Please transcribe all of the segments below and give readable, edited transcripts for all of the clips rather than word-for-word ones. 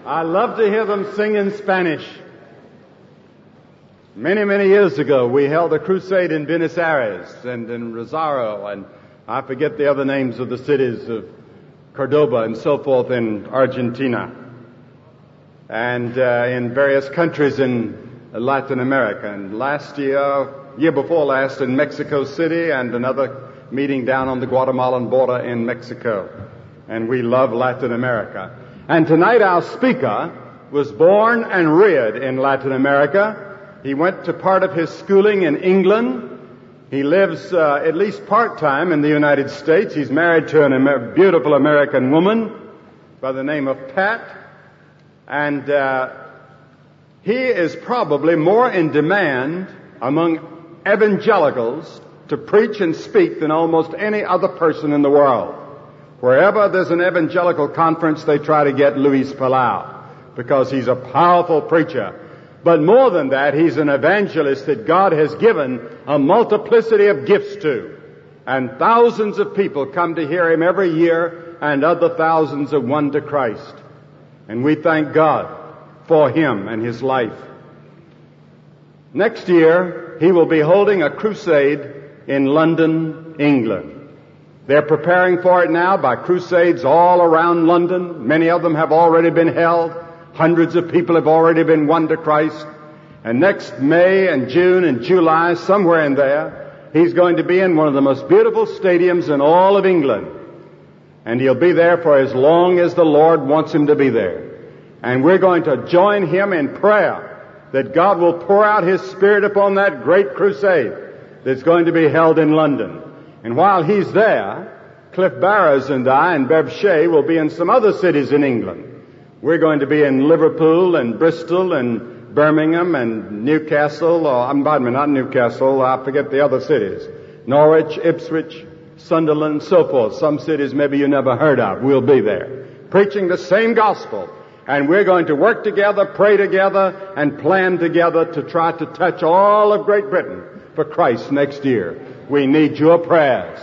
I love to hear them sing in Spanish. Many, many years ago, we held a crusade in Buenos Aires and in Rosario, and I forget the other names of the cities of Cordoba and so forth in Argentina, and in various countries in Latin America. And year before last, in Mexico City, and another meeting down on the Guatemalan border in Mexico. And we love Latin America. And tonight our speaker was born and reared in Latin America. He went to part of his schooling in England. He lives at least part-time in the United States. He's married to a beautiful American woman by the name of Pat. And he is probably more in demand among evangelicals to preach and speak than almost any other person in the world. Wherever there's an evangelical conference, they try to get Luis Palau because he's a powerful preacher. But more than that, he's an evangelist that God has given a multiplicity of gifts to. And thousands of people come to hear him every year, and other thousands have won to Christ. And we thank God for him and his life. Next year, he will be holding a crusade in London, England. They're preparing for it now by crusades all around London. Many of them have already been held. Hundreds of people have already been won to Christ. And next May and June and July, somewhere in there, he's going to be in one of the most beautiful stadiums in all of England. And he'll be there for as long as the Lord wants him to be there. And we're going to join him in prayer that God will pour out his Spirit upon that great crusade that's going to be held in London. And while he's there, Cliff Barrows and I and Bev Shea will be in some other cities in England. We're going to be in Liverpool and Bristol and Birmingham and Newcastle, not Newcastle, I forget the other cities. Norwich, Ipswich, Sunderland, so forth. Some cities maybe you never heard of. We'll be there, preaching the same gospel. And we're going to work together, pray together, and plan together to try to touch all of Great Britain for Christ next year. We need your prayers.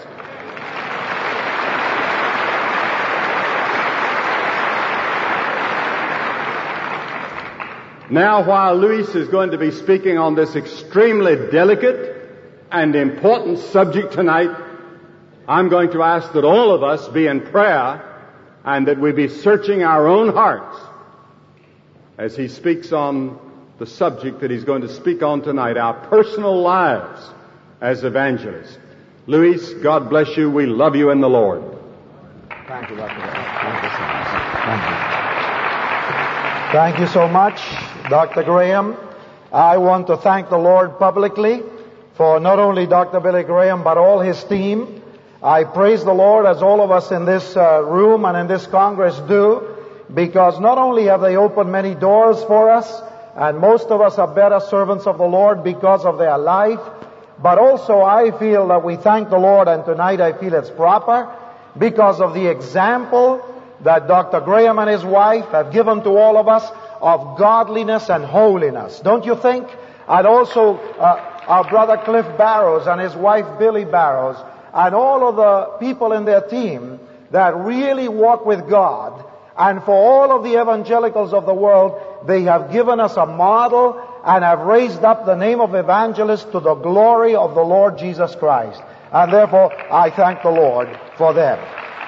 Now, while Luis is going to be speaking on this extremely delicate and important subject tonight, I'm going to ask that all of us be in prayer and that we be searching our own hearts as he speaks on the subject that he's going to speak on tonight, our personal lives as evangelists. Luis, God bless you. We love you in the Lord. Thank you, Dr. Thank you so much. Thank you. Thank you so much, Dr. Graham. I want to thank the Lord publicly for not only Dr. Billy Graham, but all his team. I praise the Lord, as all of us in this room and in this Congress do, because not only have they opened many doors for us, and most of us are better servants of the Lord because of their life, but also I feel that we thank the Lord, and tonight I feel it's proper, because of the example that Dr. Graham and his wife have given to all of us of godliness and holiness. Don't you think? And also our brother Cliff Barrows and his wife Billy Barrows and all of the people in their team that really walk with God. And for all of the evangelicals of the world, they have given us a model and have raised up the name of evangelist to the glory of the Lord Jesus Christ. And therefore, I thank the Lord for them.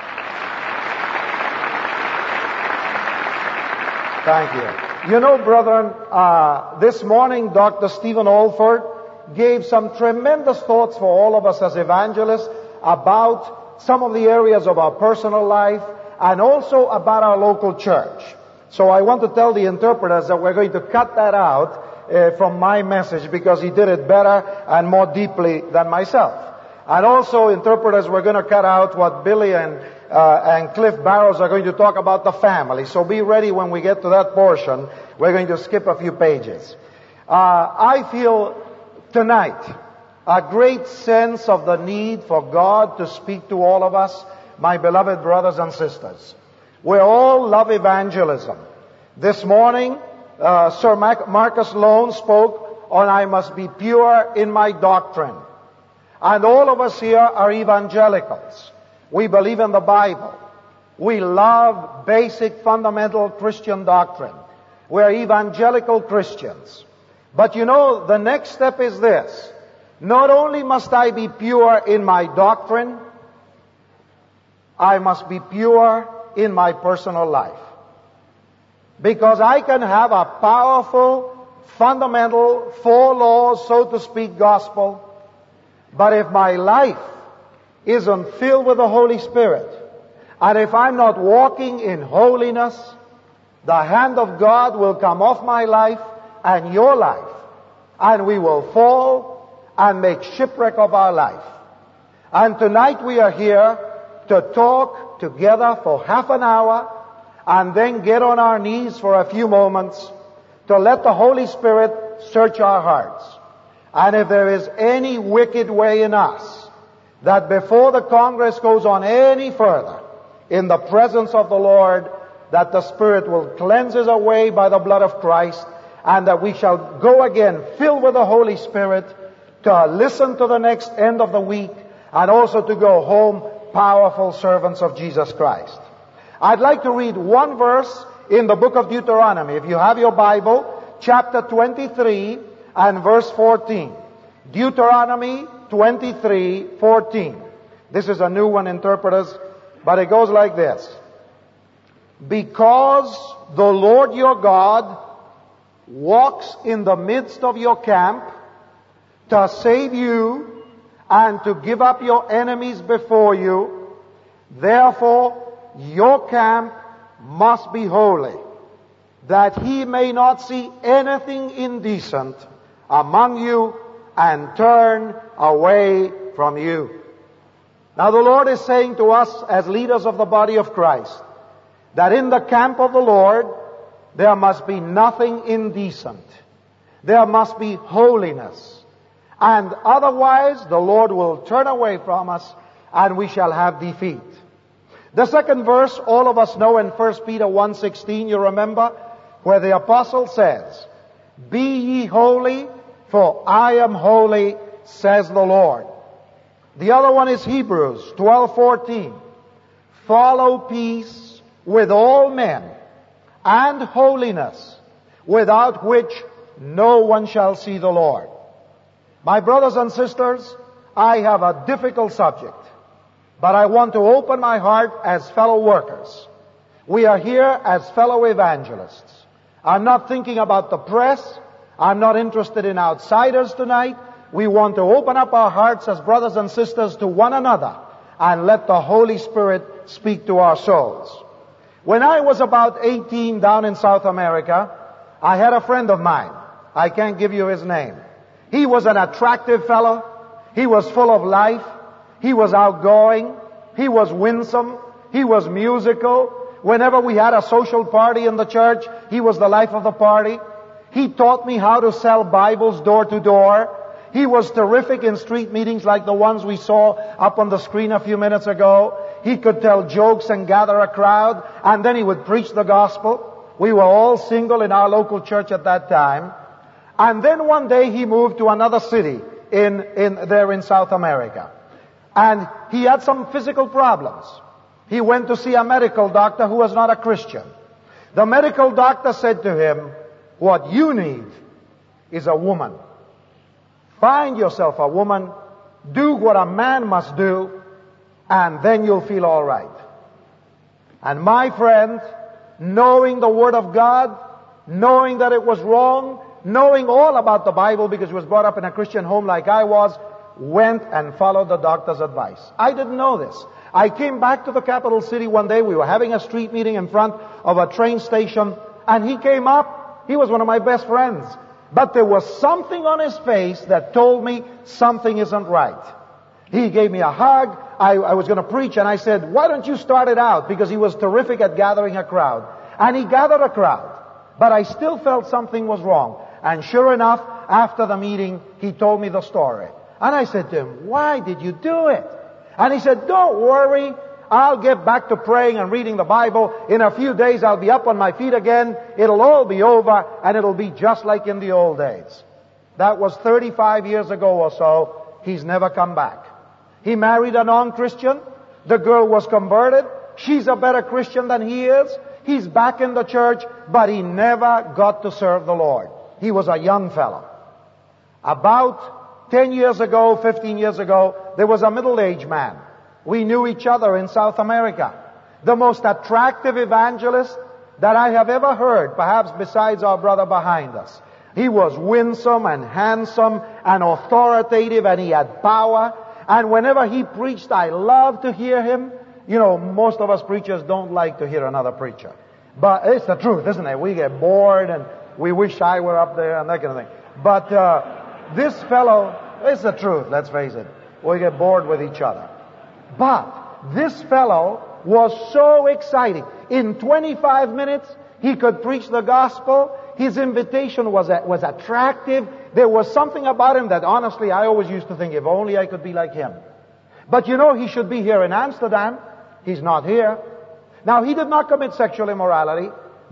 Thank you. You know, brethren, this morning Dr. Stephen Alford gave some tremendous thoughts for all of us as evangelists about some of the areas of our personal life and also about our local church. So I want to tell the interpreters that we're going to cut that out from my message because he did it better and more deeply than myself. And also, interpreters, we're going to cut out what Billy and Cliff Barrows are going to talk about the family. So be ready when we get to that portion. We're going to skip a few pages. I feel tonight a great sense of the need for God to speak to all of us, my beloved brothers and sisters. We all love evangelism. This morning, Sir Marcus Lone spoke on I must be pure in my doctrine. And all of us here are evangelicals. We believe in the Bible. We love basic fundamental Christian doctrine. We're evangelical Christians. But you know, the next step is this. Not only must I be pure in my doctrine, I must be pure in my personal life. Because I can have a powerful, fundamental, 4 laws, so to speak, gospel, but if my life isn't filled with the Holy Spirit, and if I'm not walking in holiness, the hand of God will come off my life and your life, and we will fall and make shipwreck of our life. And tonight we are here to talk together for half an hour and then get on our knees for a few moments to let the Holy Spirit search our hearts. And if there is any wicked way in us, that before the Congress goes on any further, in the presence of the Lord, that the Spirit will cleanse us away by the blood of Christ, and that we shall go again filled with the Holy Spirit to listen to the next end of the week, and also to go home powerful servants of Jesus Christ. I'd like to read one verse in the book of Deuteronomy. If you have your Bible, chapter 23 and verse 14. Deuteronomy 23:14. This is a new one, interpreters, but it goes like this. Because the Lord your God walks in the midst of your camp to save you and to give up your enemies before you, therefore your camp must be holy, that he may not see anything indecent among you and turn away from you. Now the Lord is saying to us as leaders of the body of Christ, that in the camp of the Lord, there must be nothing indecent. There must be holiness. And otherwise, the Lord will turn away from us and we shall have defeat. The second verse, all of us know in 1 Peter 1:16, you remember, where the apostle says, Be ye holy, for I am holy, says the Lord. The other one is Hebrews 12:14. Follow peace with all men and holiness, without which no one shall see the Lord. My brothers and sisters, I have a difficult subject, but I want to open my heart as fellow workers. We are here as fellow evangelists. I'm not thinking about the press. I'm not interested in outsiders tonight. We want to open up our hearts as brothers and sisters to one another and let the Holy Spirit speak to our souls. When I was about 18 down in South America, I had a friend of mine. I can't give you his name. He was an attractive fellow. He was full of life. He was outgoing. He was winsome. He was musical. Whenever we had a social party in the church, he was the life of the party. He taught me how to sell Bibles door to door. He was terrific in street meetings like the ones we saw up on the screen a few minutes ago. He could tell jokes and gather a crowd, and then he would preach the gospel. We were all single in our local church at that time. And then one day he moved to another city in South America. And he had some physical problems. He went to see a medical doctor who was not a Christian. The medical doctor said to him, what you need is a woman. Find yourself a woman, do what a man must do, and then you'll feel all right. And my friend, knowing the Word of God, knowing that it was wrong, knowing all about the Bible because he was brought up in a Christian home like I was, went and followed the doctor's advice. I didn't know this. I came back to the capital city one day. We were having a street meeting in front of a train station, and he came up. He was one of my best friends. But there was something on his face that told me something isn't right. He gave me a hug. I was going to preach, and I said, why don't you start it out? Because he was terrific at gathering a crowd. And he gathered a crowd. But I still felt something was wrong. And sure enough, after the meeting, he told me the story. And I said to him, why did you do it? And he said, don't worry. I'll get back to praying and reading the Bible. In a few days, I'll be up on my feet again. It'll all be over, and it'll be just like in the old days. That was 35 years ago or so. He's never come back. He married a non-Christian. The girl was converted. She's a better Christian than he is. He's back in the church, but he never got to serve the Lord. He was a young fellow. About 10 years ago, 15 years ago, there was a middle-aged man. We knew each other in South America. The most attractive evangelist that I have ever heard, perhaps besides our brother behind us. He was winsome and handsome and authoritative, and he had power. And whenever he preached, I loved to hear him. You know, most of us preachers don't like to hear another preacher. But it's the truth, isn't it? We get bored and we wish I were up there and that kind of thing. But this fellow, it's the truth, let's face it. We get bored with each other. But this fellow was so exciting. In 25 minutes, he could preach the gospel. His invitation was attractive. There was something about him that honestly I always used to think, if only I could be like him. But you know, he should be here in Amsterdam. He's not here. Now, he did not commit sexual immorality,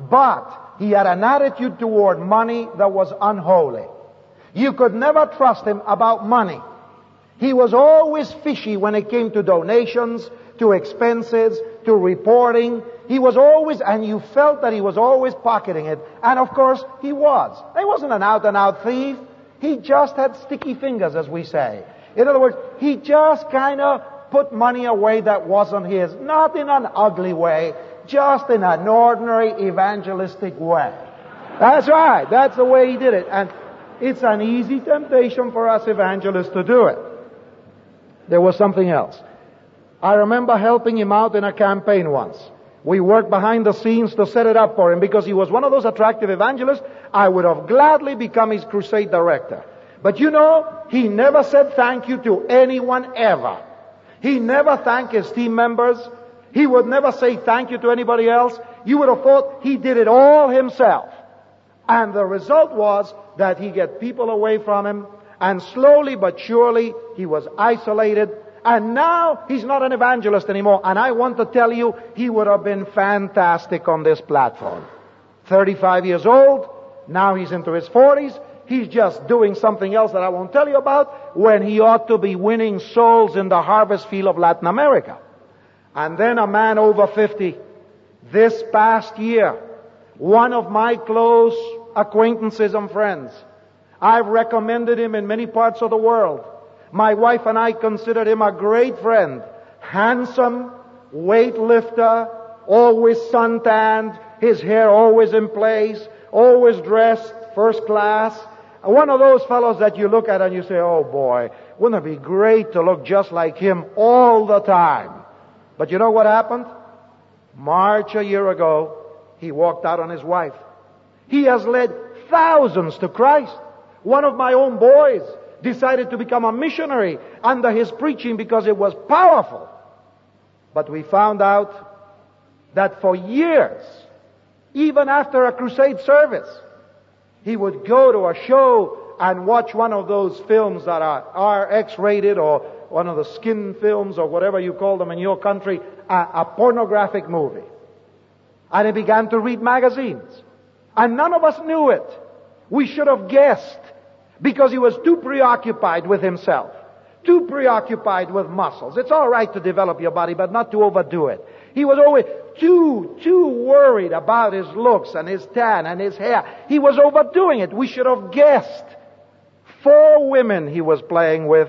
but he had an attitude toward money that was unholy. You could never trust him about money. He was always fishy when it came to donations, to expenses, to reporting. He was always, and you felt that he was always pocketing it. And of course, he was. He wasn't an out-and-out thief. He just had sticky fingers, as we say. In other words, he just kind of put money away that wasn't his. Not in an ugly way, just in an ordinary evangelistic way. That's right. That's the way he did it. And it's an easy temptation for us evangelists to do it. There was something else. I remember helping him out in a campaign once. We worked behind the scenes to set it up for him because he was one of those attractive evangelists. I would have gladly become his crusade director. But you know, he never said thank you to anyone ever. He never thanked his team members. He would never say thank you to anybody else. You would have thought he did it all himself. And the result was that he got people away from him, and slowly but surely he was isolated. And now he's not an evangelist anymore. And I want to tell you, he would have been fantastic on this platform. 35 years old, now he's into his 40s. He's just doing something else that I won't tell you about, when he ought to be winning souls in the harvest field of Latin America. And then a man over 50, this past year, one of my close acquaintances and friends, I've recommended him in many parts of the world. My wife and I considered him a great friend. Handsome, weightlifter, always suntanned, his hair always in place, always dressed first class. One of those fellows that you look at and you say, oh boy, wouldn't it be great to look just like him all the time? But you know what happened? March a year ago, he walked out on his wife. He has led thousands to Christ. One of my own boys decided to become a missionary under his preaching because it was powerful. But we found out that for years, even after a crusade service, he would go to a show and watch one of those films that are X-rated, or one of the skin films, or whatever you call them in your country, a pornographic movie. And he began to read magazines. And none of us knew it. We should have guessed, because he was too preoccupied with himself, too preoccupied with muscles. It's all right to develop your body, but not to overdo it. He was always too worried about his looks and his tan and his hair. He was overdoing it. We should have guessed. 4 women he was playing with,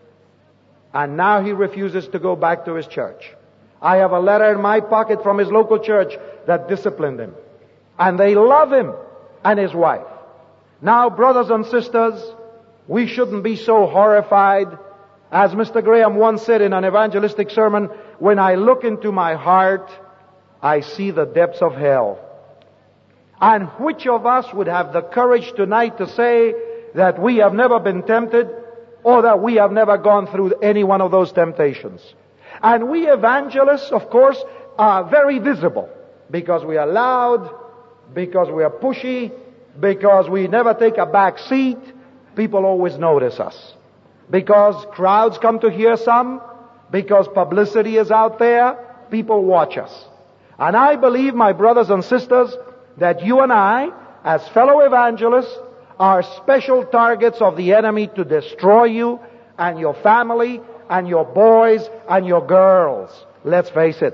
and now he refuses to go back to his church. I have a letter in my pocket from his local church that disciplined him. And they love him and his wife. Now, brothers and sisters, we shouldn't be so horrified. As Mr. Graham once said in an evangelistic sermon, when I look into my heart, I see the depths of hell. And which of us would have the courage tonight to say that we have never been tempted, or that we have never gone through any one of those temptations? And we evangelists, of course, are very visible, because we are loud, because we are pushy, because we never take a back seat. People always notice us. Because crowds come to hear some, because publicity is out there, people watch us. And I believe, my brothers and sisters, that you and I, as fellow evangelists, are special targets of the enemy to destroy you and your family and your boys and your girls. Let's face it.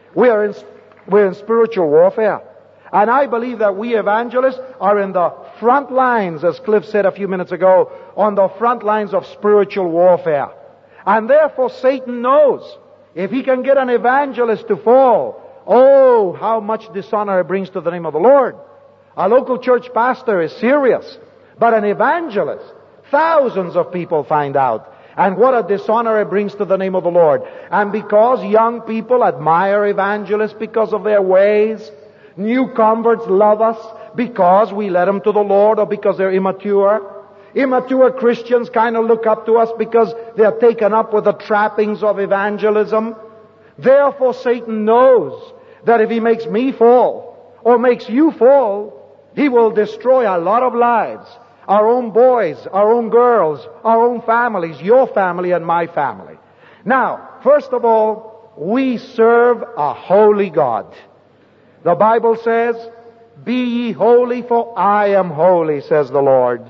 We're in spiritual warfare. And I believe that we evangelists are in the front lines, as Cliff said a few minutes ago, on the front lines of spiritual warfare. And therefore Satan knows if he can get an evangelist to fall, oh, how much dishonor it brings to the name of the Lord. A local church pastor is serious, but an evangelist, thousands of people find out. And what a dishonor it brings to the name of the Lord. And because young people admire evangelists because of their ways, new converts love us because we led them to the Lord or because they're immature. Immature Christians kind of look up to us because they're taken up with the trappings of evangelism. Therefore Satan knows that if he makes me fall or makes you fall, he will destroy a lot of lives. Our own boys, our own girls, our own families, your family and my family. Now, first of all, we serve a holy God. The Bible says, "Be ye holy, for I am holy," says the Lord.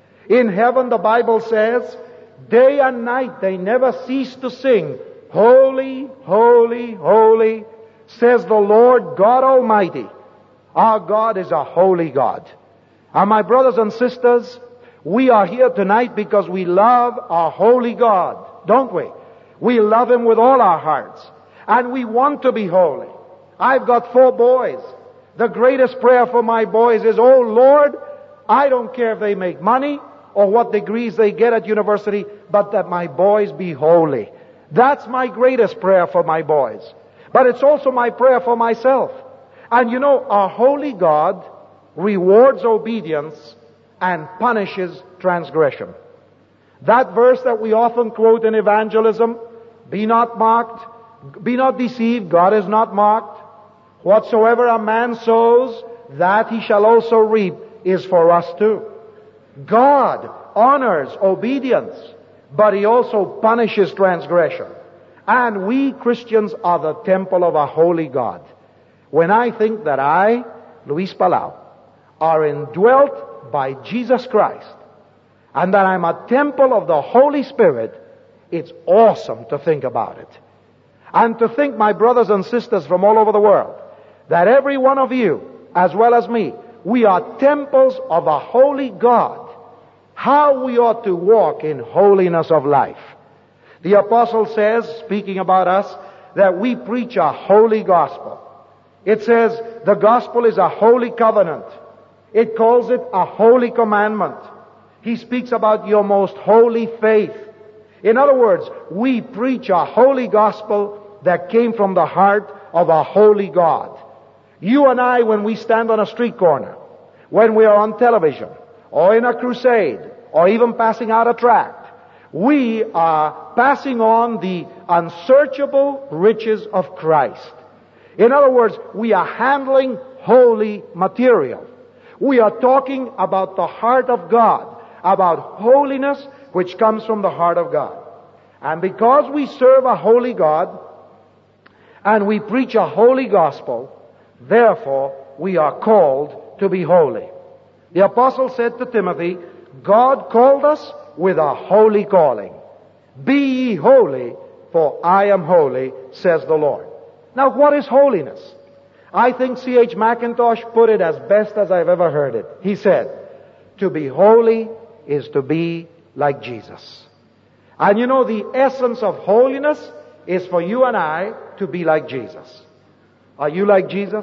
In heaven, the Bible says, day and night they never cease to sing, "Holy, holy, holy," says the Lord God Almighty. Our God is a holy God. And my brothers and sisters, we are here tonight because we love our holy God, don't we? We love Him with all our hearts. And we want to be holy. I've got 4 boys. The greatest prayer for my boys is, "Oh Lord, I don't care if they make money or what degrees they get at university, but that my boys be holy." That's my greatest prayer for my boys. But it's also my prayer for myself. And you know, our holy God rewards obedience and punishes transgression. That verse that we often quote in evangelism, "Be not mocked, be not deceived, God is not mocked. Whatsoever a man sows, that he shall also reap," is for us too. God honors obedience, but He also punishes transgression. And we Christians are the temple of a holy God. When I think that I, Luis Palau, are indwelt by Jesus Christ, and that I'm a temple of the Holy Spirit, it's awesome to think about it. And to think, my brothers and sisters from all over the world, that every one of you, as well as me, we are temples of a holy God. How we ought to walk in holiness of life. The apostle says, speaking about us, that we preach a holy gospel. It says the gospel is a holy covenant. It calls it a holy commandment. He speaks about your most holy faith. In other words, we preach a holy gospel that came from the heart of a holy God. You and I, when we stand on a street corner, when we are on television, or in a crusade, or even passing out a tract, we are passing on the unsearchable riches of Christ. In other words, we are handling holy material. We are talking about the heart of God, about holiness which comes from the heart of God. And because we serve a holy God, and we preach a holy gospel, therefore we are called to be holy. The apostle said to Timothy, God called us with a holy calling. Be ye holy, for I am holy, says the Lord. Now, what is holiness? I think C.H. Mackintosh put it as best as I've ever heard it. He said, to be holy is to be like Jesus. And you know, the essence of holiness is for you and I to be like Jesus. Are you like Jesus?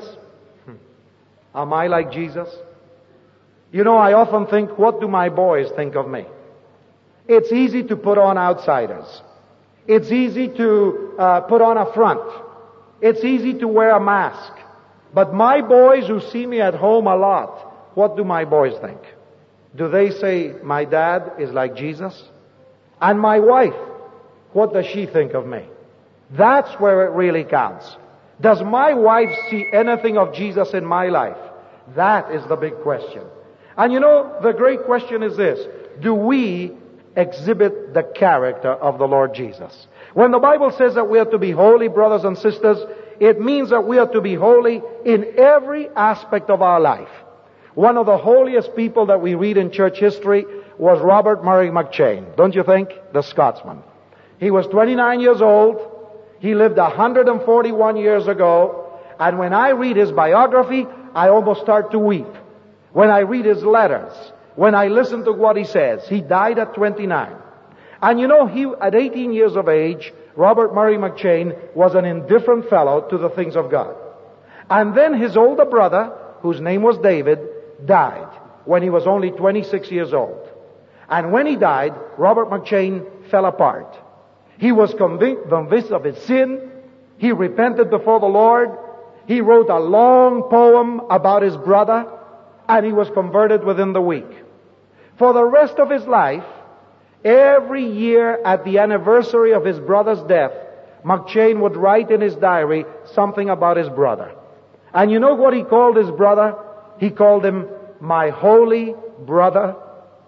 Am I like Jesus? You know, I often think, what do my boys think of me? It's easy to put on outsiders. It's easy to put on a front. It's easy to wear a mask. But my boys who see me at home a lot, what do my boys think? Do they say, my dad is like Jesus? And my wife, what does she think of me? That's where it really counts. Does my wife see anything of Jesus in my life? That is the big question. And you know, the great question is this: do we exhibit the character of the Lord Jesus? When the Bible says that we are to be holy, brothers and sisters, it means that we are to be holy in every aspect of our life. One of the holiest people that we read in church history was Robert Murray McCheyne. Don't you think? The Scotsman. He was 29 years old. He lived 141 years ago, and when I read his biography, I almost start to weep. When I read his letters, when I listen to what he says, he died at 29. And you know, at 18 years of age, Robert Murray McCheyne was an indifferent fellow to the things of God. And then his older brother, whose name was David, died when he was only 26 years old. And when he died, Robert McCheyne fell apart. He was convinced of his sin. He repented before the Lord. He wrote a long poem about his brother, and he was converted within the week. For the rest of his life, every year at the anniversary of his brother's death, McCheyne would write in his diary something about his brother. And you know what he called his brother? He called him my holy brother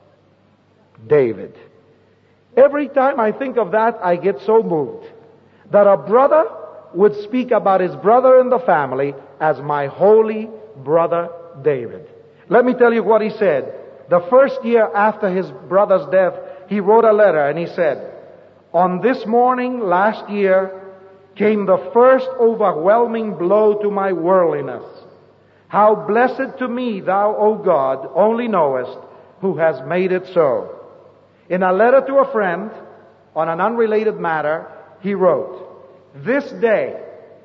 David. Every time I think of that, I get so moved that a brother would speak about his brother in the family as my holy brother David. Let me tell you what he said. The first year after his brother's death, he wrote a letter and he said, "On this morning last year came the first overwhelming blow to my worldliness. How blessed to me thou, O God, only knowest, who has made it so." In a letter to a friend on an unrelated matter, he wrote, "This day,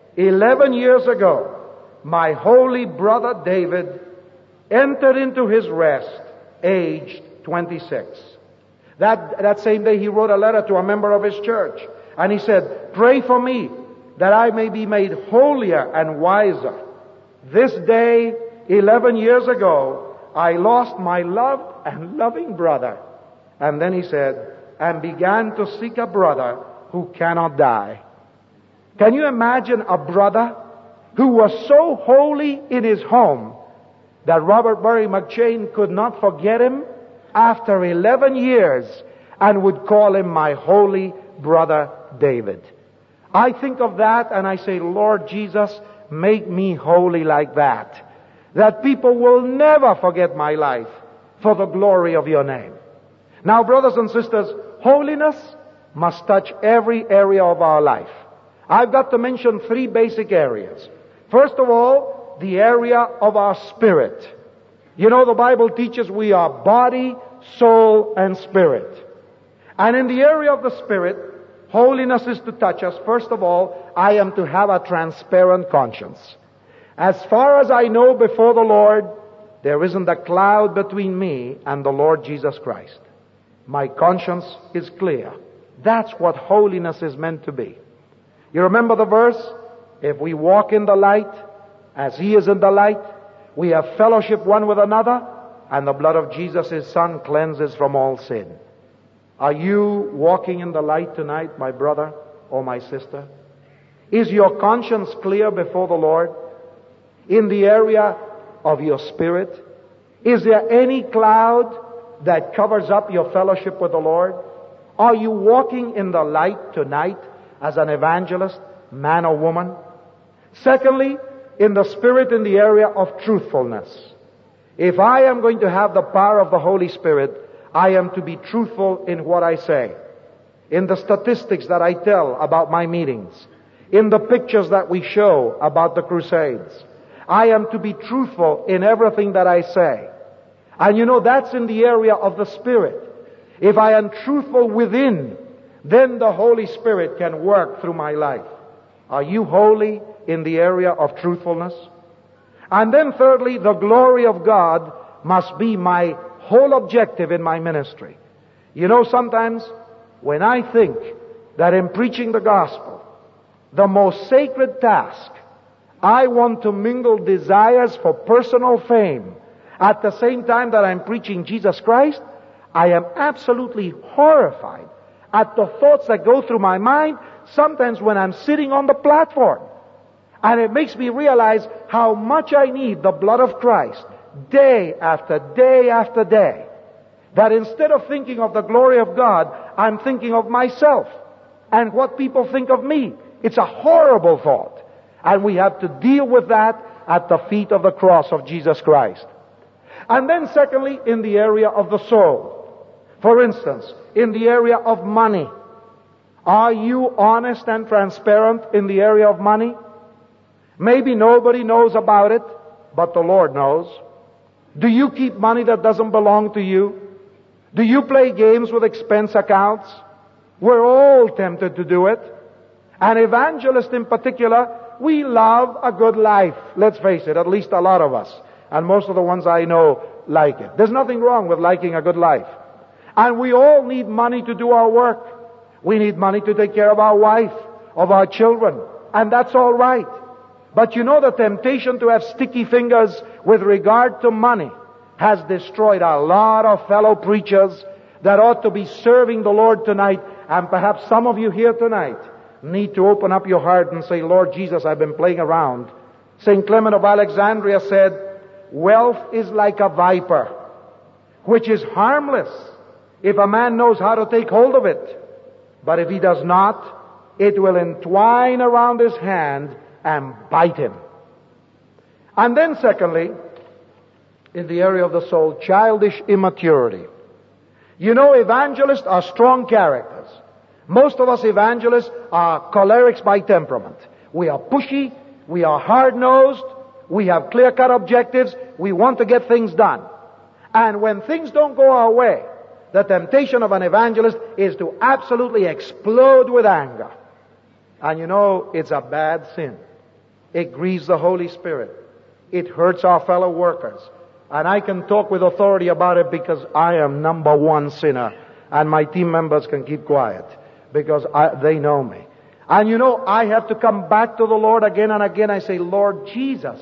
11 years ago, my holy brother David entered into his rest, aged 26. That same day he wrote a letter to a member of his church, and he said, "Pray for me that I may be made holier and wiser. This day, 11 years ago, I lost my loved and loving brother." And then he said, "and began to seek a brother who cannot die." Can you imagine a brother who was so holy in his home that Robert Murray McCheyne could not forget him after 11 years and would call him my holy brother David? I think of that and I say, Lord Jesus, make me holy like that people will never forget my life for the glory of your name. Now, brothers and sisters, holiness must touch every area of our life. I've got to mention 3 basic areas. First of all, the area of our spirit. You know, the Bible teaches we are body, soul, and spirit. And in the area of the spirit, holiness is to touch us. First of all, I am to have a transparent conscience. As far as I know before the Lord, there isn't a cloud between me and the Lord Jesus Christ. My conscience is clear. That's what holiness is meant to be. You remember the verse? If we walk in the light, as He is in the light, we have fellowship one with another, and the blood of Jesus, His Son, cleanses from all sin. Are you walking in the light tonight, my brother or my sister? Is your conscience clear before the Lord? In the area of your spirit? Is there any cloud that covers up your fellowship with the Lord? Are you walking in the light tonight as an evangelist, man or woman? Secondly, in the spirit, in the area of truthfulness. If I am going to have the power of the Holy Spirit, I am to be truthful in what I say, in the statistics that I tell about my meetings, in the pictures that we show about the crusades. I am to be truthful in everything that I say. And you know, that's in the area of the Spirit. If I am truthful within, then the Holy Spirit can work through my life. Are you holy in the area of truthfulness? And then thirdly, the glory of God must be my whole objective in my ministry. You know, sometimes when I think that in preaching the gospel, the most sacred task, I want to mingle desires for personal fame at the same time that I'm preaching Jesus Christ, I am absolutely horrified at the thoughts that go through my mind sometimes when I'm sitting on the platform. And it makes me realize how much I need the blood of Christ day after day after day. That instead of thinking of the glory of God, I'm thinking of myself and what people think of me. It's a horrible thought. And we have to deal with that at the feet of the cross of Jesus Christ. And then secondly, in the area of the soul. For instance, in the area of money. Are you honest and transparent in the area of money? Maybe nobody knows about it, but the Lord knows. Do you keep money that doesn't belong to you? Do you play games with expense accounts? We're all tempted to do it. And evangelists in particular, we love a good life. Let's face it, at least a lot of us. And most of the ones I know like it. There's nothing wrong with liking a good life. And we all need money to do our work. We need money to take care of our wife, of our children. And that's all right. But you know, the temptation to have sticky fingers with regard to money has destroyed a lot of fellow preachers that ought to be serving the Lord tonight. And perhaps some of you here tonight need to open up your heart and say, Lord Jesus, I've been playing around. St. Clement of Alexandria said, wealth is like a viper, which is harmless if a man knows how to take hold of it. But if he does not, it will entwine around his hand and bite him. And then secondly, in the area of the soul, childish immaturity. You know, evangelists are strong characters. Most of us evangelists are cholerics by temperament. We are pushy, we are hard-nosed, we have clear-cut objectives, we want to get things done. And when things don't go our way, the temptation of an evangelist is to absolutely explode with anger. And you know, it's a bad sin. It grieves the Holy Spirit. It hurts our fellow workers. And I can talk with authority about it because I am number one sinner. And my team members can keep quiet because they know me. And you know, I have to come back to the Lord again and again. I say, Lord Jesus,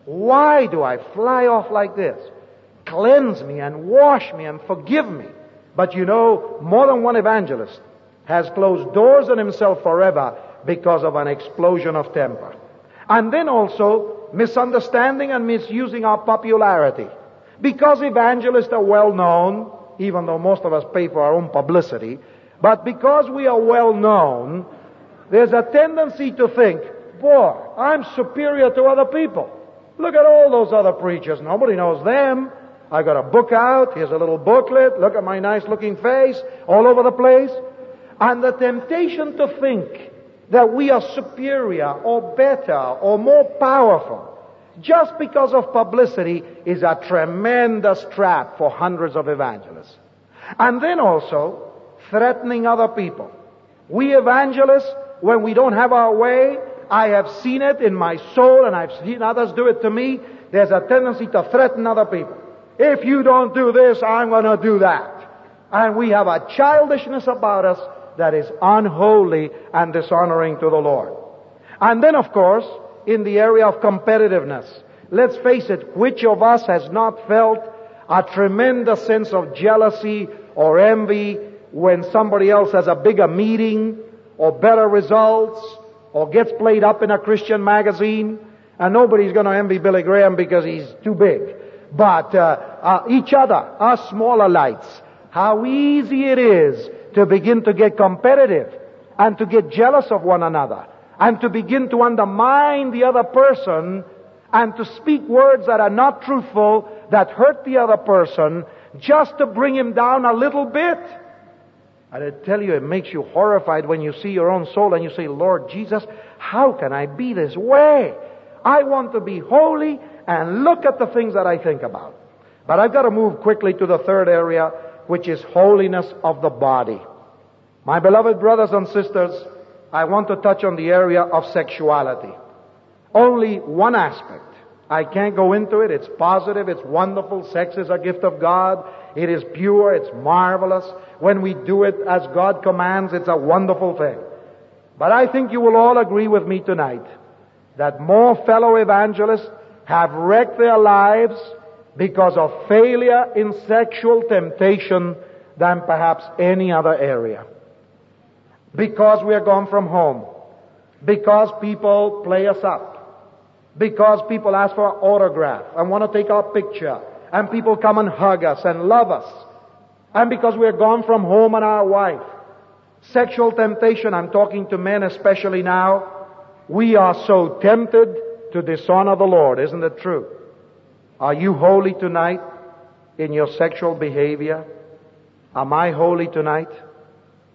why do I fly off like this? Cleanse me and wash me and forgive me. But you know, more than one evangelist has closed doors on himself forever because of an explosion of temper. And then also, misunderstanding and misusing our popularity. Because evangelists are well known, even though most of us pay for our own publicity, but because we are well known, there's a tendency to think, boy, I'm superior to other people. Look at all those other preachers. Nobody knows them. I got a book out. Here's a little booklet. Look at my nice looking face all over the place. And the temptation to think that we are superior or better or more powerful just because of publicity is a tremendous trap for hundreds of evangelists. And then also, threatening other people. We evangelists, when we don't have our way, I have seen it in my soul and I've seen others do it to me, there's a tendency to threaten other people. If you don't do this, I'm going to do that. And we have a childishness about us that is unholy and dishonoring to the Lord. And then, of course, in the area of competitiveness, let's face it, which of us has not felt a tremendous sense of jealousy or envy when somebody else has a bigger meeting or better results or gets played up in a Christian magazine? And nobody's going to envy Billy Graham because he's too big. But each other, us smaller lights, how easy it is to begin to get competitive and to get jealous of one another and to begin to undermine the other person and to speak words that are not truthful, that hurt the other person, just to bring him down a little bit. And I tell you, it makes you horrified when you see your own soul and you say, Lord Jesus, how can I be this way? I want to be holy and look at the things that I think about. But I've got to move quickly to the third area, which is holiness of the body. My beloved brothers and sisters, I want to touch on the area of sexuality. Only one aspect. I can't go into it. It's positive. It's wonderful. Sex is a gift of God. It is pure. It's marvelous. When we do it as God commands, it's a wonderful thing. But I think you will all agree with me tonight that more fellow evangelists have wrecked their lives because of failure in sexual temptation than perhaps any other area. Because we are gone from home. Because people play us up. Because people ask for our autograph and want to take our picture. And people come and hug us and love us. And because we are gone from home and our wife. Sexual temptation, I'm talking to men especially now. We are so tempted to dishonor the Lord. Isn't it true? Are you holy tonight in your sexual behavior? Am I holy tonight?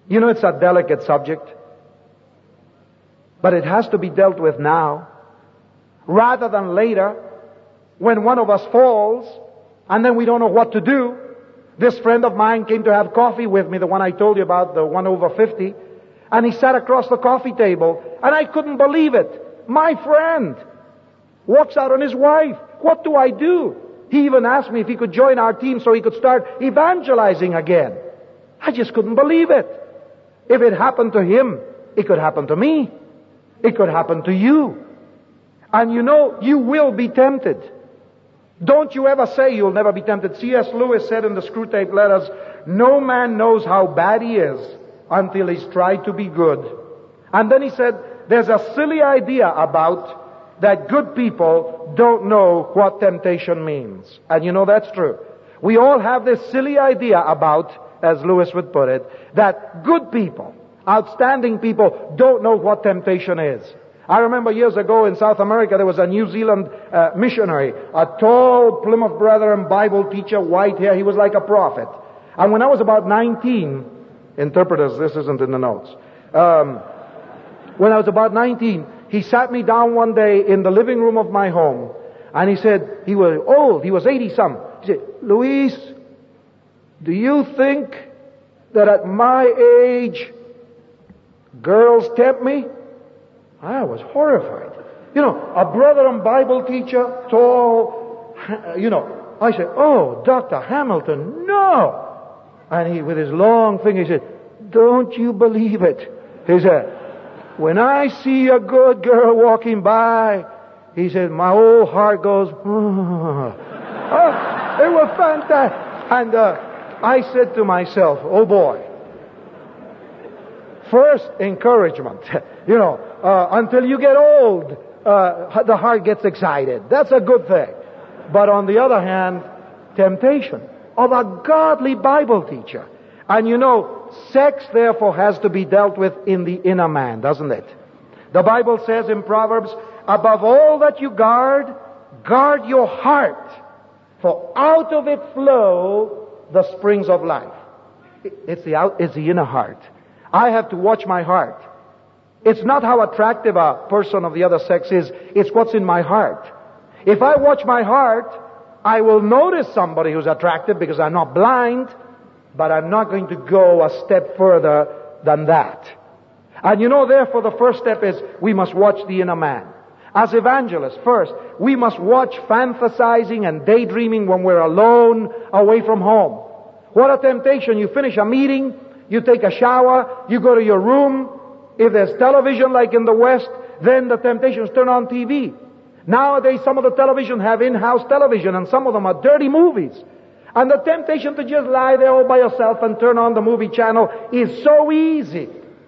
You know, it's a delicate subject. But it has to be dealt with now, rather than later, when one of us falls, and then we don't know what to do. This friend of mine came to have coffee with me, the one I told you about, the one over 50, and he sat across the coffee table, and I couldn't believe it. My friend walks out on his wife. What do I do? He even asked me if he could join our team so he could start evangelizing again. I just couldn't believe it. If it happened to him, it could happen to me. It could happen to you. And you know, you will be tempted. Don't you ever say you'll never be tempted. C.S. Lewis said in the Screwtape Letters, no man knows how bad he is until he's tried to be good. And then he said, there's a silly idea about that good people don't know what temptation means. And you know that's true. We all have this silly idea about, as Lewis would put it, that good people, outstanding people, don't know what temptation is. I remember years ago in South America, there was a New Zealand missionary, a tall Plymouth Brethren Bible teacher, white hair. He was like a prophet. And when I was about 19, interpreters, this isn't in the notes. When I was about 19, he sat me down one day in the living room of my home, and he said, he was old, he was 80-some. He said, Luis, do you think that at my age, girls tempt me? I was horrified. You know, a brother and Bible teacher, tall, you know. I said, oh, Dr. Hamilton, no. And he, with his long finger, he said, don't you believe it? He said, when I see a good girl walking by, he said, my whole heart goes, oh, it was fantastic. And I said to myself, oh boy, first encouragement, you know, until you get old, the heart gets excited. That's a good thing. But on the other hand, temptation of a godly Bible teacher. And you know, sex therefore has to be dealt with in the inner man, doesn't it? The Bible says in Proverbs, above all that you guard, guard your heart, for out of it flow the springs of life. It's the inner heart. I have to watch my heart. It's not how attractive a person of the other sex is, it's what's in my heart. If I watch my heart, I will notice somebody who's attractive because I'm not blind, but I'm not going to go a step further than that. And you know, therefore, the first step is we must watch the inner man. As evangelists, first, we must watch fantasizing and daydreaming when we're alone, away from home. What a temptation. You finish a meeting, you take a shower, you go to your room. If there's television like in the West, then the temptation is turn on TV. Nowadays, some of the television have in-house television, and some of them are dirty movies. And the temptation to just lie there all by yourself and turn on the movie channel is so easy.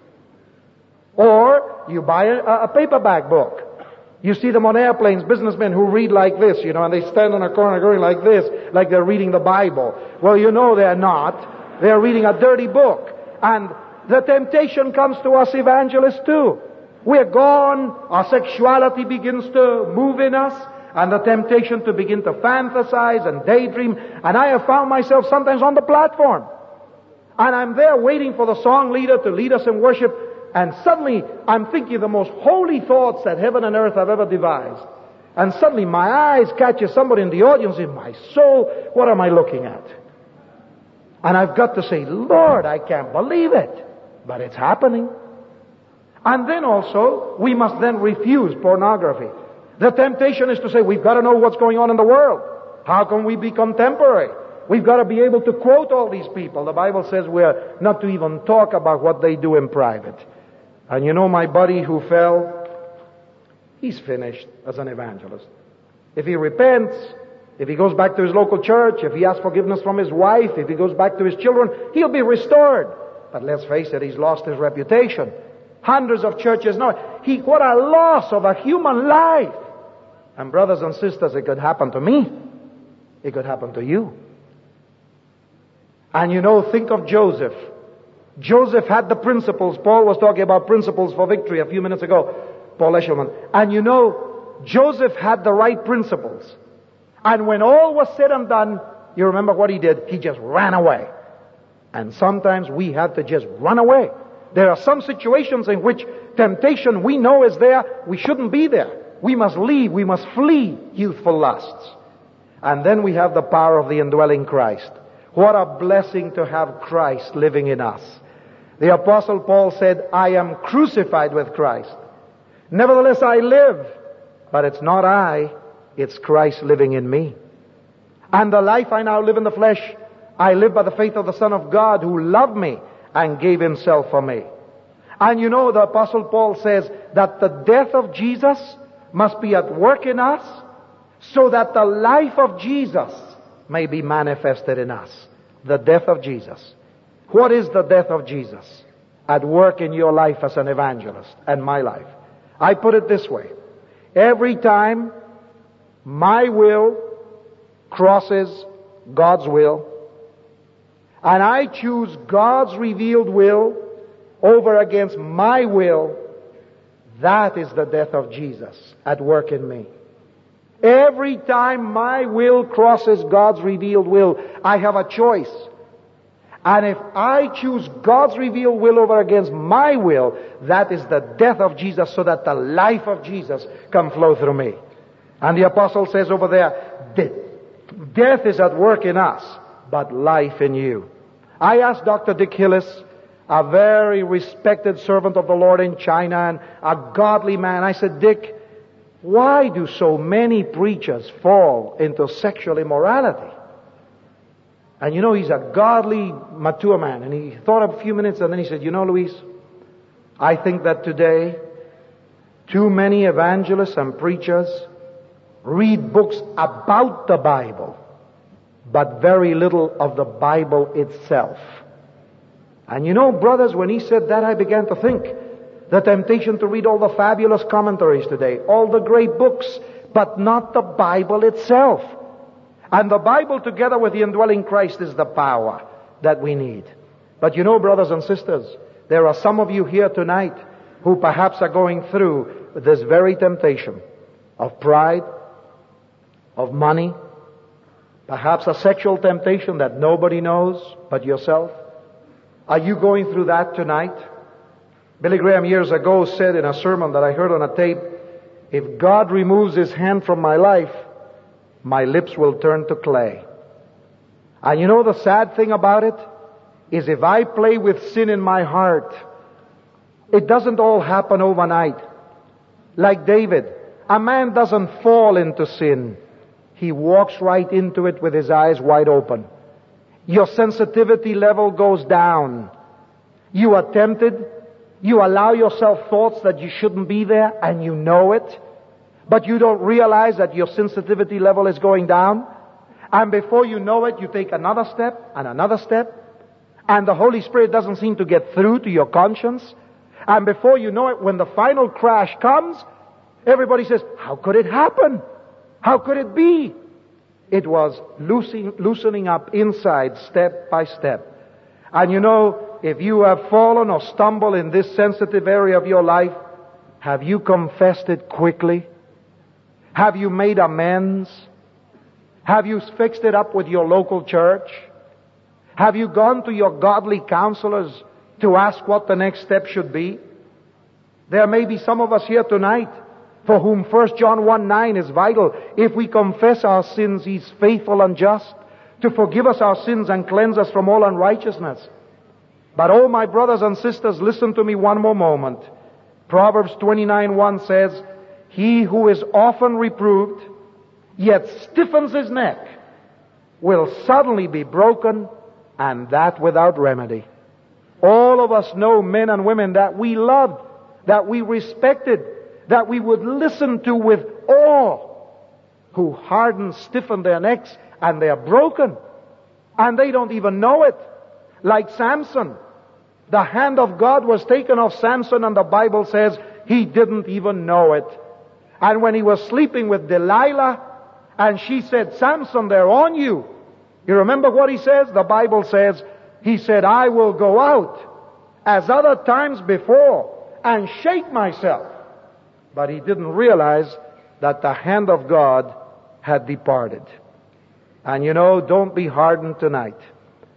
Or you buy a paperback book. You see them on airplanes, businessmen who read like this, you know, and they stand on a corner going like this, like they're reading the Bible. Well, you know they're not. They're reading a dirty book. And the temptation comes to us evangelists too. We're gone, our sexuality begins to move in us, and the temptation to begin to fantasize and daydream. And I have found myself sometimes on the platform. And I'm there waiting for the song leader to lead us in worship, and suddenly I'm thinking the most holy thoughts that heaven and earth have ever devised. And suddenly my eyes catches somebody in the audience, in my soul, what am I looking at? And I've got to say, Lord, I can't believe it. But it's happening. And then also, we must then refuse pornography. The temptation is to say, we've got to know what's going on in the world. How can we be contemporary? We've got to be able to quote all these people. The Bible says we're not to even talk about what they do in private. And you know my buddy who fell, he's finished as an evangelist. If he repents, if he goes back to his local church, if he asks forgiveness from his wife, if he goes back to his children, he'll be restored. But let's face it, he's lost his reputation. Hundreds of churches know it. What a loss of a human life. And brothers and sisters, it could happen to me. It could happen to you. And you know, think of Joseph. Joseph had the principles. Paul was talking about principles for victory a few minutes ago. Paul Eshelman. And you know, Joseph had the right principles. And when all was said and done, you remember what he did? He just ran away. And sometimes we have to just run away. There are some situations in which temptation we know is there. We shouldn't be there. We must leave. We must flee youthful lusts. And then we have the power of the indwelling Christ. What a blessing to have Christ living in us. The Apostle Paul said, I am crucified with Christ. Nevertheless I live. But it's not I, it's Christ living in me. And the life I now live in the flesh, I live by the faith of the Son of God who loved me and gave himself for me. And you know, the Apostle Paul says that the death of Jesus must be at work in us so that the life of Jesus may be manifested in us. The death of Jesus. What is the death of Jesus at work in your life as an evangelist and my life? I put it this way. Every time my will crosses God's will, and I choose God's revealed will over against my will, that is the death of Jesus at work in me. Every time my will crosses God's revealed will, I have a choice. And if I choose God's revealed will over against my will, that is the death of Jesus so that the life of Jesus can flow through me. And the apostle says over there, death is at work in us, but life in you. I asked Dr. Dick Hillis, a very respected servant of the Lord in China and a godly man, I said, Dick, why do so many preachers fall into sexual immorality? And you know, he's a godly, mature man. And he thought a few minutes and then he said, you know, Luis, I think that today too many evangelists and preachers read books about the Bible, but very little of the Bible itself. And you know, brothers, when he said that, I began to think the temptation to read all the fabulous commentaries today, all the great books, but not the Bible itself. And the Bible together with the indwelling Christ is the power that we need. But you know, brothers and sisters, there are some of you here tonight who perhaps are going through this very temptation of pride, of money, perhaps a sexual temptation that nobody knows but yourself. Are you going through that tonight? Billy Graham years ago said in a sermon that I heard on a tape, if God removes his hand from my life, my lips will turn to clay. And you know the sad thing about it is if I play with sin in my heart, it doesn't all happen overnight. Like David, a man doesn't fall into sin. He walks right into it with his eyes wide open. Your sensitivity level goes down. You are tempted. You allow yourself thoughts that you shouldn't be there, and you know it. But you don't realize that your sensitivity level is going down. And before you know it, you take another step and another step. And the Holy Spirit doesn't seem to get through to your conscience. And before you know it, when the final crash comes, everybody says, how could it happen? How could it be? It was loosening up inside step by step. And you know, if you have fallen or stumbled in this sensitive area of your life, have you confessed it quickly? Have you made amends? Have you fixed it up with your local church? Have you gone to your godly counselors to ask what the next step should be? There may be some of us here tonight for whom 1 John 1:9 is vital. If we confess our sins, he's faithful and just to forgive us our sins and cleanse us from all unrighteousness. But oh, my brothers and sisters, listen to me one more moment. Proverbs 29:1 says, he who is often reproved, yet stiffens his neck, will suddenly be broken, and that without remedy. All of us know men and women that we loved, that we respected, that we would listen to with awe, who harden, stiffen their necks, and they are broken. And they don't even know it. Like Samson. The hand of God was taken off Samson, and the Bible says he didn't even know it. And when he was sleeping with Delilah, and she said, Samson, they're on you. You remember what he says? The Bible says, he said, I will go out as other times before and shake myself. But he didn't realize that the hand of God had departed. And you know, don't be hardened tonight.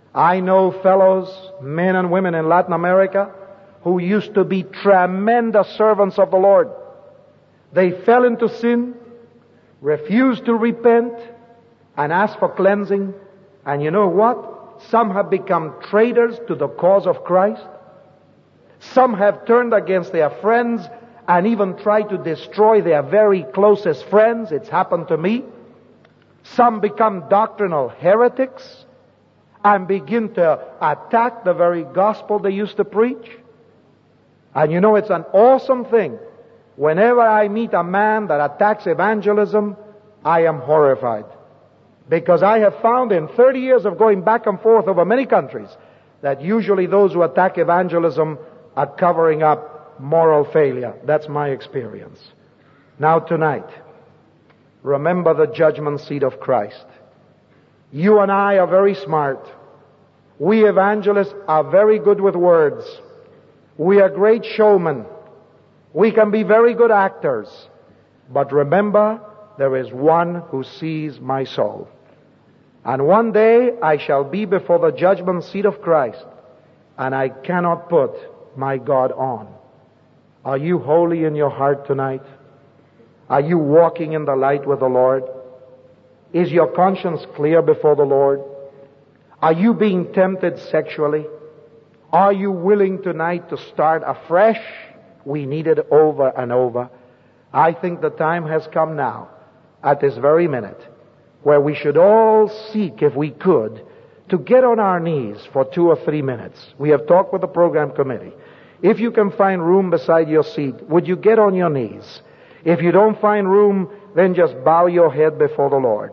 I know fellows, men and women in Latin America, who used to be tremendous servants of the Lord. They fell into sin, refused to repent, and asked for cleansing. And you know what? Some have become traitors to the cause of Christ. Some have turned against their friends and even tried to destroy their very closest friends. It's happened to me. Some become doctrinal heretics and begin to attack the very gospel they used to preach. And you know, it's an awesome thing. Whenever I meet a man that attacks evangelism, I am horrified. Because I have found in 30 years of going back and forth over many countries that usually those who attack evangelism are covering up moral failure. That's my experience. Now tonight, remember the judgment seat of Christ. You and I are very smart. We evangelists are very good with words. We are great showmen. We can be very good actors. But remember, there is one who sees my soul. And one day I shall be before the judgment seat of Christ, and I cannot put my God on. Are you holy in your heart tonight? Are you walking in the light with the Lord? Is your conscience clear before the Lord? Are you being tempted sexually? Are you willing tonight to start afresh? We need it over and over. I think the time has come now, at this very minute, where we should all seek, if we could, to get on our knees for 2 or 3 minutes. We have talked with the program committee. If you can find room beside your seat, would you get on your knees? If you don't find room, then just bow your head before the Lord.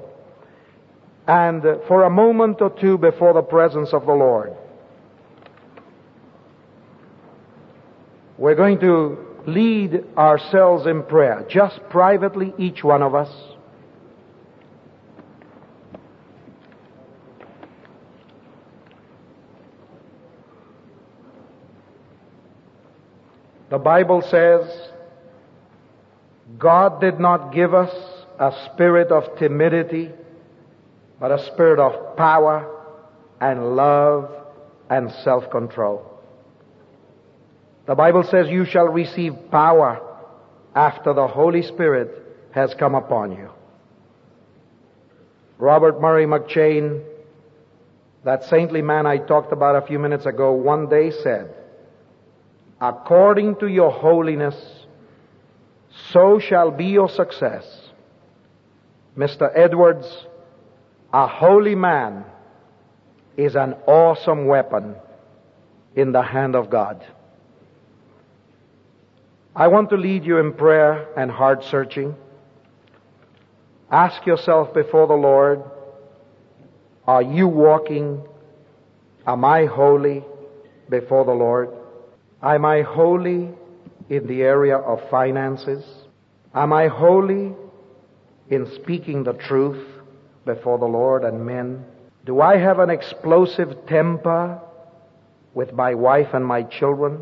And for a moment or two before the presence of the Lord, we're going to lead ourselves in prayer, just privately, each one of us. The Bible says, God did not give us a spirit of timidity, but a spirit of power and love and self-control. The Bible says you shall receive power after the Holy Spirit has come upon you. Robert Murray McCheyne, that saintly man I talked about a few minutes ago, one day said, according to your holiness, so shall be your success. Mr. Edwards, a holy man is an awesome weapon in the hand of God. I want to lead you in prayer and heart searching. Ask yourself before the Lord, are you walking? Am I holy before the Lord? Am I holy in the area of finances? Am I holy in speaking the truth before the Lord and men? Do I have an explosive temper with my wife and my children?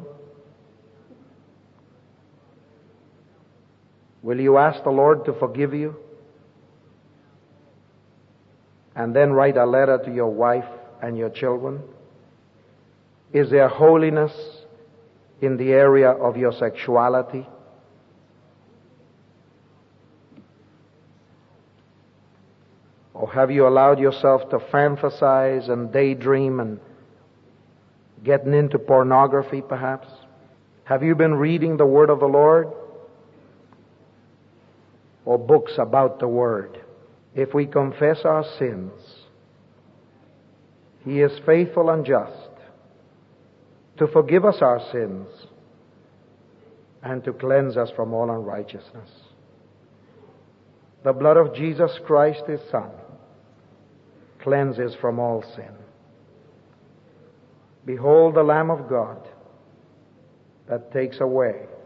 Will you ask the Lord to forgive you? And then write a letter to your wife and your children? Is there holiness in the area of your sexuality? Or have you allowed yourself to fantasize and daydream and getting into pornography perhaps? Have you been reading the Word of the Lord? Or books about the Word? If we confess our sins, He is faithful and just to forgive us our sins and to cleanse us from all unrighteousness. The blood of Jesus Christ, His Son, cleanses from all sin. Behold the Lamb of God that takes away